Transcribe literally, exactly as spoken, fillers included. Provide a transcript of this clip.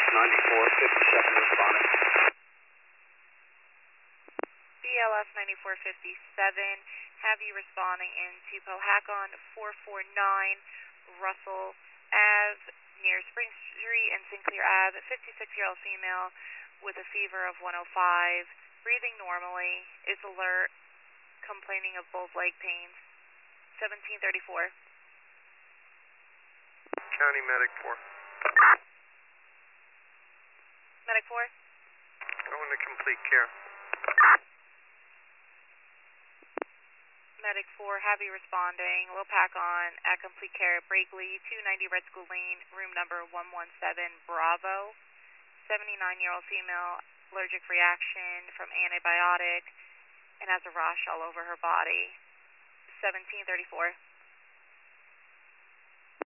S ninety-four fifty-seven responding. B L S ninety-four fifty-seven, have you responding into Powhatan four four nine Russell Ave near Spring Street and Sinclair Ave, fifty-six-year-old female with a fever of one oh five, breathing normally, is alert, complaining of both leg pains. seventeen thirty-four. County Medic four. Medic four? Going to complete care. Medic four, have you responding, low pack on at complete care at Brakely, two ninety Red School Lane, room number one one seven, Bravo. seventy-nine-year-old female, allergic reaction from antibiotic, and has a rash all over her body. seventeen thirty-four.